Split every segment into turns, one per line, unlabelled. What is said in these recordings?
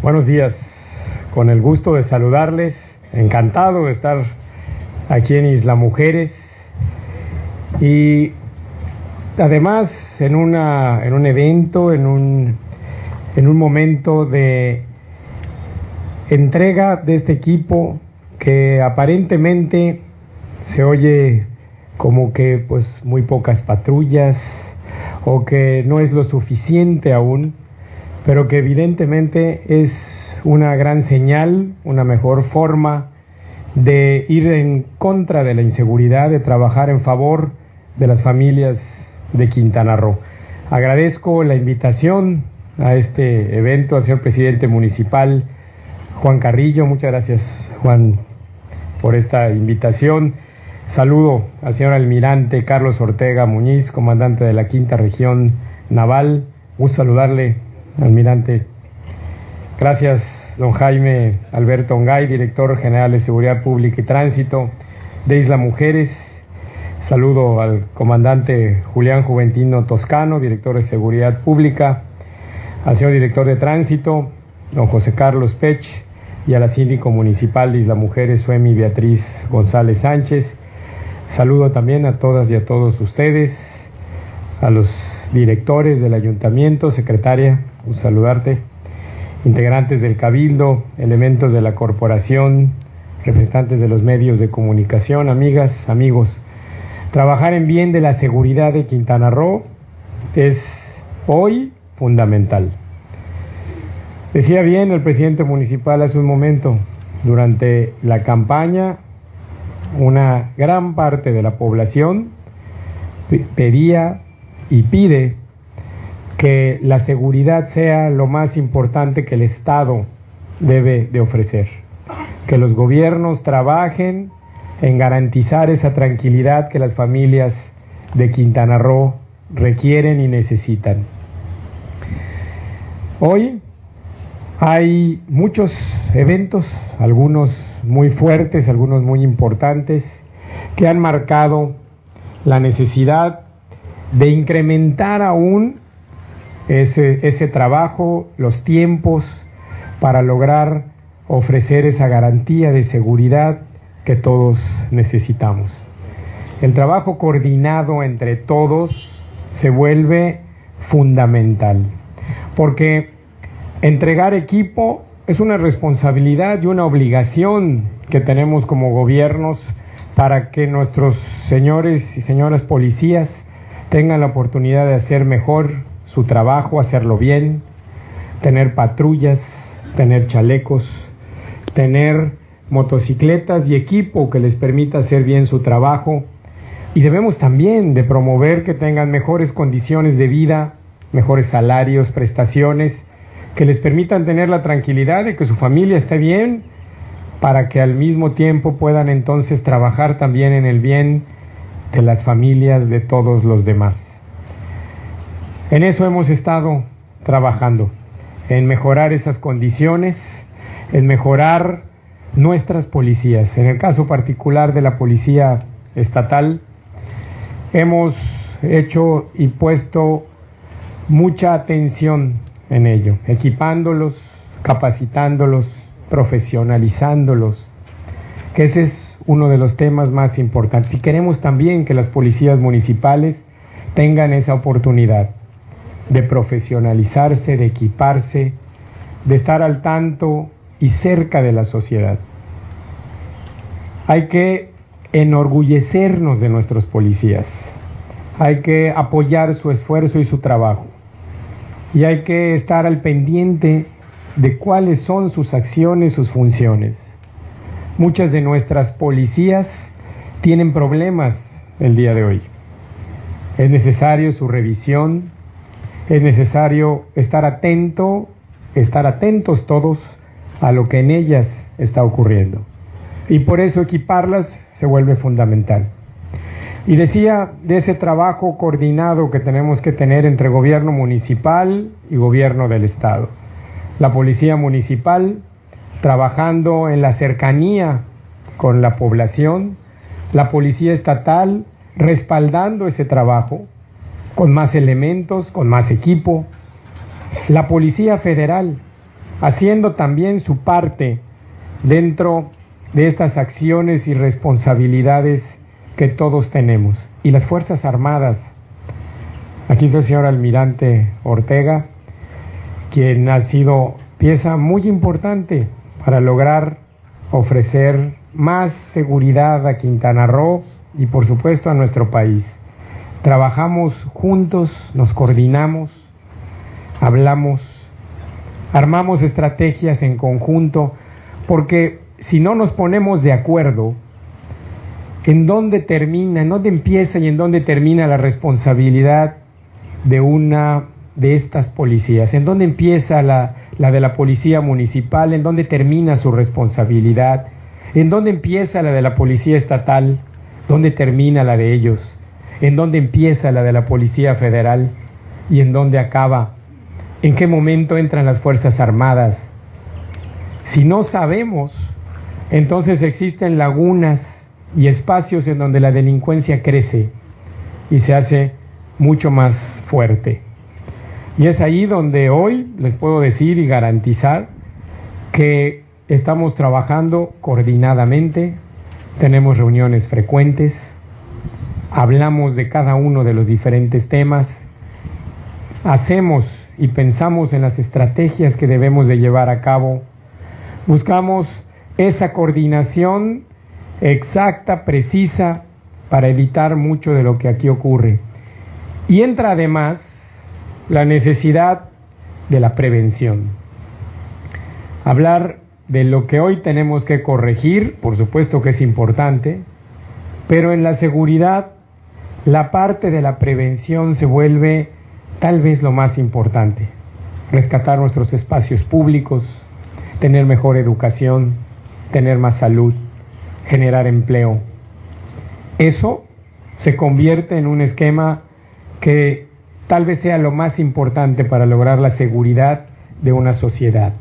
Buenos días, con el gusto de saludarles, encantado de estar aquí en Isla Mujeres y además en un evento, en un momento de entrega de este equipo que aparentemente se oye como que pues muy pocas patrullas o que no es lo suficiente aún, pero que evidentemente es una gran señal, una mejor forma de ir en contra de la inseguridad, de trabajar en favor de las familias de Quintana Roo. Agradezco la invitación a este evento al señor presidente municipal, Juan Carrillo. Muchas gracias, Juan, por esta invitación. Saludo al señor almirante Carlos Ortega Muñiz, comandante de la Quinta Región Naval. Gusto saludarle, almirante. Gracias, don Jaime Alberto Ongay, director general de Seguridad Pública y Tránsito de Isla Mujeres. Saludo al comandante Julián Juventino Toscano, director de Seguridad Pública, al señor director de Tránsito, don José Carlos Pech, y a la síndico municipal de Isla Mujeres, Suemi Beatriz González Sánchez. Saludo también a todas y a todos ustedes, a los directores del ayuntamiento, secretaria, un saludarte, integrantes del cabildo, elementos de la corporación, representantes de los medios de comunicación, amigas, amigos. Trabajar en bien de la seguridad de Quintana Roo es hoy fundamental. Decía bien el presidente municipal hace un momento, durante la campaña, una gran parte de la población pedía y pide que la seguridad sea lo más importante que el Estado debe de ofrecer, que los gobiernos trabajen en garantizar esa tranquilidad que las familias de Quintana Roo requieren y necesitan. Hoy hay muchos eventos, algunos muy fuertes, algunos muy importantes, que han marcado la necesidad de incrementar aún ese trabajo, los tiempos, para lograr ofrecer esa garantía de seguridad que todos necesitamos. El trabajo coordinado entre todos se vuelve fundamental, porque entregar equipo es una responsabilidad y una obligación que tenemos como gobiernos para que nuestros señores y señoras policías tengan la oportunidad de hacer mejor su trabajo, hacerlo bien, tener patrullas, tener chalecos, tener motocicletas y equipo que les permita hacer bien su trabajo. Y debemos también de promover que tengan mejores condiciones de vida, mejores salarios, prestaciones, que les permitan tener la tranquilidad de que su familia esté bien, para que al mismo tiempo puedan entonces trabajar también en el bien de las familias de todos los demás. En eso hemos estado trabajando, en mejorar esas condiciones, en mejorar nuestras policías. En el caso particular de la Policía Estatal, hemos hecho y puesto mucha atención en ello, equipándolos, capacitándolos, profesionalizándolos, que ese es uno de los temas más importantes. Y queremos también que las policías municipales tengan esa oportunidad de profesionalizarse, de equiparse, de estar al tanto y cerca de la sociedad. Hay que enorgullecernos de nuestros policías, hay que apoyar su esfuerzo y su trabajo, y hay que estar al pendiente de cuáles son sus acciones, sus funciones. Muchas de nuestras policías tienen problemas el día de hoy. Es necesario su revisión, es necesario estar atentos todos a lo que en ellas está ocurriendo. Y por eso equiparlas se vuelve fundamental. Y decía de ese trabajo coordinado que tenemos que tener entre gobierno municipal y gobierno del Estado. La policía municipal trabajando en la cercanía con la población, la policía estatal respaldando ese trabajo con más elementos, con más equipo, la policía federal haciendo también su parte dentro de estas acciones y responsabilidades que todos tenemos. Y las Fuerzas Armadas, aquí está el señor almirante Ortega, quien ha sido pieza muy importante para lograr ofrecer más seguridad a Quintana Roo y por supuesto a nuestro país. Trabajamos juntos, nos coordinamos, hablamos, armamos estrategias en conjunto, porque si no nos ponemos de acuerdo en dónde termina, en dónde empieza y en dónde termina la responsabilidad de una de estas policías, en dónde empieza la de la policía municipal, en dónde termina su responsabilidad, en dónde empieza la de la policía estatal, dónde termina la de ellos, en dónde empieza la de la policía federal y en dónde acaba, en qué momento entran las Fuerzas Armadas. Si no sabemos, entonces existen lagunas y espacios en donde la delincuencia crece y se hace mucho más fuerte. Y es ahí donde hoy les puedo decir y garantizar que estamos trabajando coordinadamente, tenemos reuniones frecuentes, hablamos de cada uno de los diferentes temas, hacemos y pensamos en las estrategias que debemos de llevar a cabo, buscamos esa coordinación exacta, precisa, para evitar mucho de lo que aquí ocurre. Y entra además la necesidad de la prevención. Hablar de lo que hoy tenemos que corregir, por supuesto que es importante, pero en la seguridad la parte de la prevención se vuelve tal vez lo más importante. Rescatar nuestros espacios públicos, tener mejor educación, tener más salud, generar empleo. Eso se convierte en un esquema que tal vez sea lo más importante para lograr la seguridad de una sociedad.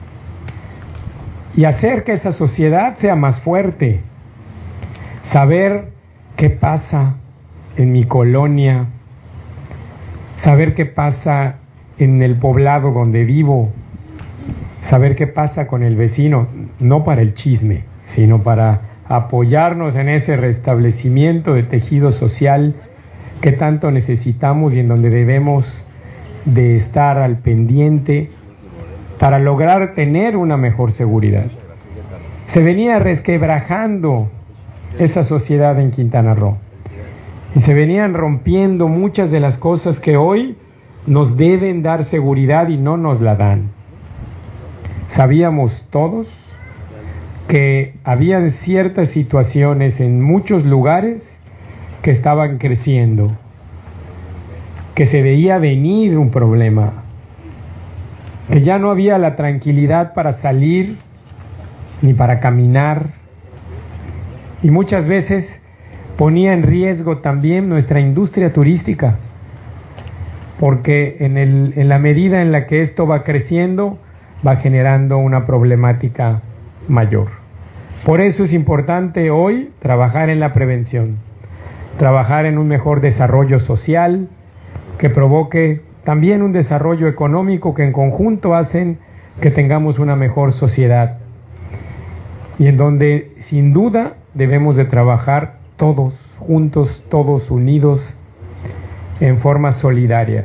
Y hacer que esa sociedad sea más fuerte. Saber qué pasa en mi colonia, saber qué pasa en el poblado donde vivo, saber qué pasa con el vecino, no para el chisme, sino para apoyarnos en ese restablecimiento de tejido social que tanto necesitamos y en donde debemos de estar al pendiente para lograr tener una mejor seguridad. Se venía resquebrajando esa sociedad en Quintana Roo y se venían rompiendo muchas de las cosas que hoy nos deben dar seguridad y no nos la dan. Sabíamos todos que habían ciertas situaciones en muchos lugares que estaban creciendo, que se veía venir un problema, que ya no había la tranquilidad para salir ni para caminar, y muchas veces ponía en riesgo también nuestra industria turística, porque en la medida en la que esto va creciendo, va generando una problemática mayor. Por eso es importante hoy trabajar en la prevención, trabajar en un mejor desarrollo social que provoque también un desarrollo económico que en conjunto hacen que tengamos una mejor sociedad y en donde sin duda debemos de trabajar todos juntos, todos unidos en forma solidaria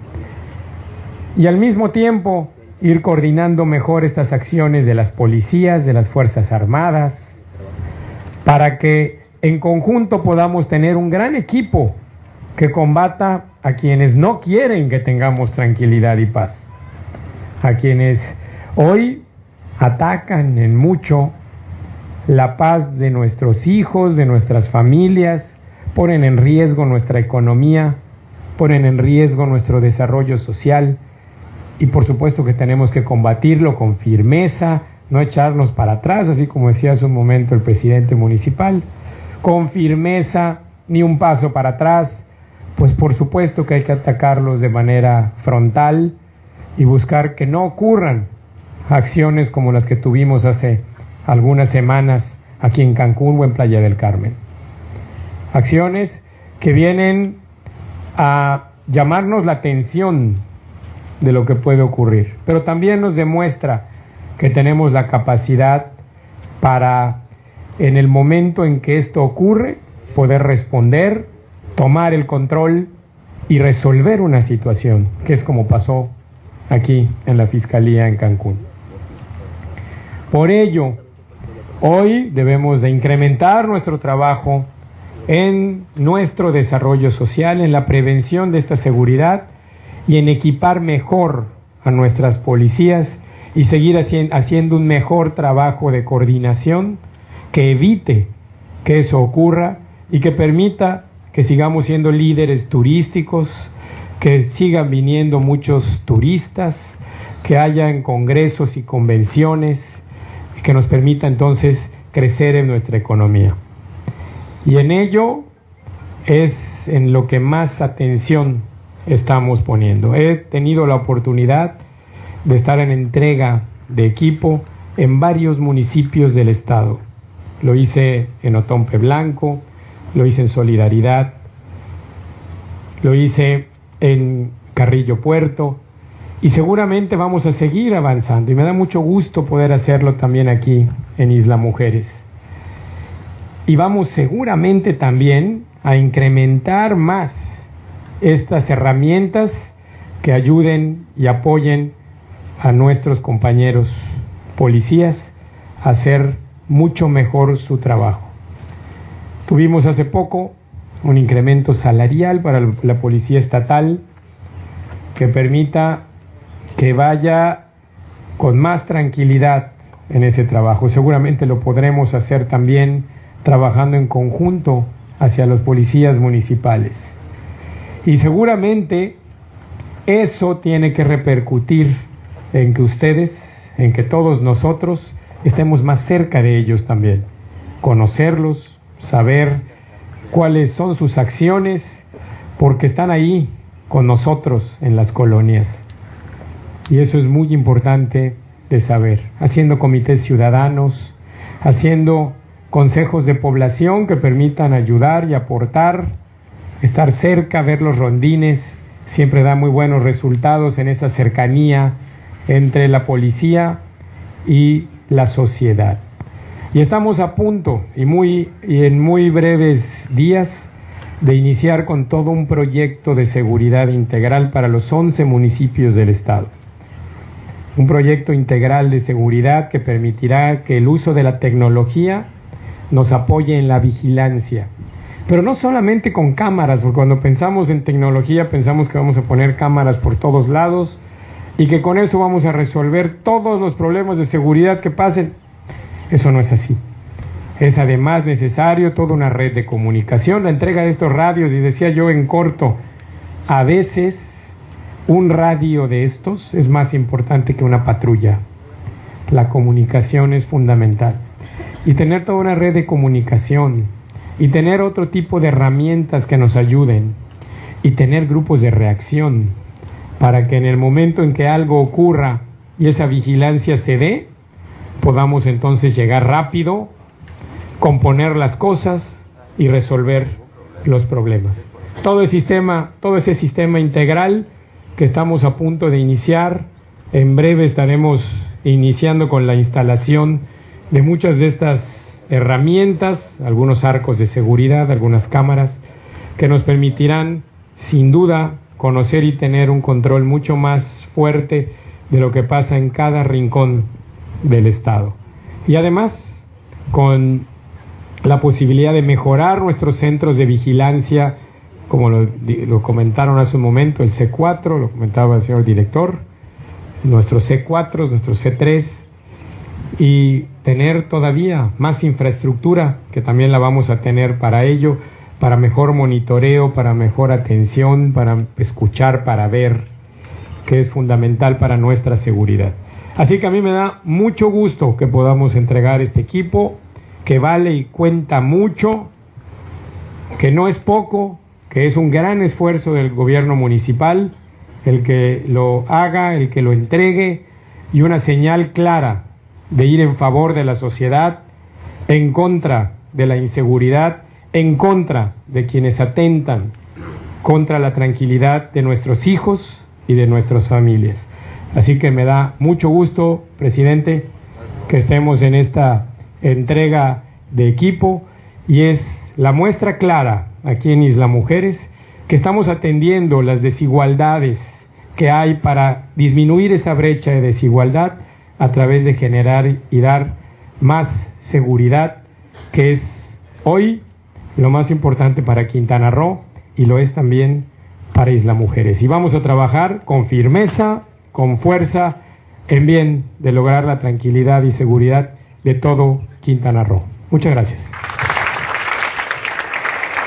y al mismo tiempo ir coordinando mejor estas acciones de las policías, de las Fuerzas Armadas, para que en conjunto podamos tener un gran equipo que combata a quienes no quieren que tengamos tranquilidad y paz, a quienes hoy atacan en mucho la paz de nuestros hijos, de nuestras familias, ponen en riesgo nuestra economía, ponen en riesgo nuestro desarrollo social. Y por supuesto que tenemos que combatirlo con firmeza, no echarnos para atrás, así como decía hace un momento el presidente municipal, con firmeza, ni un paso para atrás, pues por supuesto que hay que atacarlos de manera frontal y buscar que no ocurran acciones como las que tuvimos hace algunas semanas aquí en Cancún o en Playa del Carmen. Acciones que vienen a llamarnos la atención de lo que puede ocurrir, pero también nos demuestra que tenemos la capacidad para, en el momento en que esto ocurre, poder responder, tomar el control y resolver una situación, que es como pasó aquí en la Fiscalía en Cancún. Por ello, hoy debemos de incrementar nuestro trabajo en nuestro desarrollo social, en la prevención de esta seguridad y en equipar mejor a nuestras policías y seguir haciendo un mejor trabajo de coordinación que evite que eso ocurra y que permita que sigamos siendo líderes turísticos, que sigan viniendo muchos turistas, que hayan congresos y convenciones, que nos permita entonces crecer en nuestra economía. Y en ello es en lo que más atención estamos poniendo. He tenido la oportunidad de estar en entrega de equipo en varios municipios del estado. Lo hice en Otompe Blanco, lo hice en Solidaridad, lo hice en Carrillo Puerto y seguramente vamos a seguir avanzando y me da mucho gusto poder hacerlo también aquí en Isla Mujeres. Y vamos seguramente también a incrementar más estas herramientas que ayuden y apoyen a nuestros compañeros policías a hacer mucho mejor su trabajo. Tuvimos hace poco un incremento salarial para la Policía Estatal que permita que vaya con más tranquilidad en ese trabajo. Seguramente lo podremos hacer también trabajando en conjunto hacia los policías municipales. Y seguramente eso tiene que repercutir en que ustedes, en que todos nosotros estemos más cerca de ellos también. Conocerlos, saber cuáles son sus acciones, porque están ahí con nosotros en las colonias. Y eso es muy importante de saber. Haciendo comités ciudadanos, haciendo consejos de población que permitan ayudar y aportar, estar cerca, ver los rondines, siempre da muy buenos resultados en esa cercanía entre la policía y la sociedad. Y estamos a punto y en muy breves días de iniciar con todo un proyecto de seguridad integral para los 11 municipios del estado. Un proyecto integral de seguridad que permitirá que el uso de la tecnología nos apoye en la vigilancia. Pero no solamente con cámaras, porque cuando pensamos en tecnología pensamos que vamos a poner cámaras por todos lados y que con eso vamos a resolver todos los problemas de seguridad que pasen. Eso no es así. Es además necesario toda una red de comunicación, la entrega de estos radios, y decía yo en corto, a veces un radio de estos es más importante que una patrulla. La comunicación es fundamental. Y tener toda una red de comunicación, y tener otro tipo de herramientas que nos ayuden, y tener grupos de reacción, para que en el momento en que algo ocurra y esa vigilancia se dé, podamos entonces llegar rápido, componer las cosas y resolver los problemas. Todo ese sistema integral que estamos a punto de iniciar, en breve estaremos iniciando con la instalación de muchas de estas herramientas, algunos arcos de seguridad, algunas cámaras, que nos permitirán sin duda conocer y tener un control mucho más fuerte de lo que pasa en cada rincón del estado. Y además, con la posibilidad de mejorar nuestros centros de vigilancia, como lo comentaron hace un momento, el C4, lo comentaba el señor director, nuestros C4, nuestros C3, y tener todavía más infraestructura, que también la vamos a tener para ello, para mejor monitoreo, para mejor atención, para escuchar, para ver, que es fundamental para nuestra seguridad. Así que a mí me da mucho gusto que podamos entregar este equipo, que vale y cuenta mucho, que no es poco, que es un gran esfuerzo del gobierno municipal, el que lo haga, el que lo entregue, y una señal clara de ir en favor de la sociedad, en contra de la inseguridad, en contra de quienes atentan contra la tranquilidad de nuestros hijos y de nuestras familias. Así que me da mucho gusto, presidente, que estemos en esta entrega de equipo, y es la muestra clara aquí en Isla Mujeres que estamos atendiendo las desigualdades que hay para disminuir esa brecha de desigualdad a través de generar y dar más seguridad, que es hoy lo más importante para Quintana Roo y lo es también para Isla Mujeres. Y vamos a trabajar con firmeza, con fuerza, en bien de lograr la tranquilidad y seguridad de todo Quintana Roo. Muchas gracias.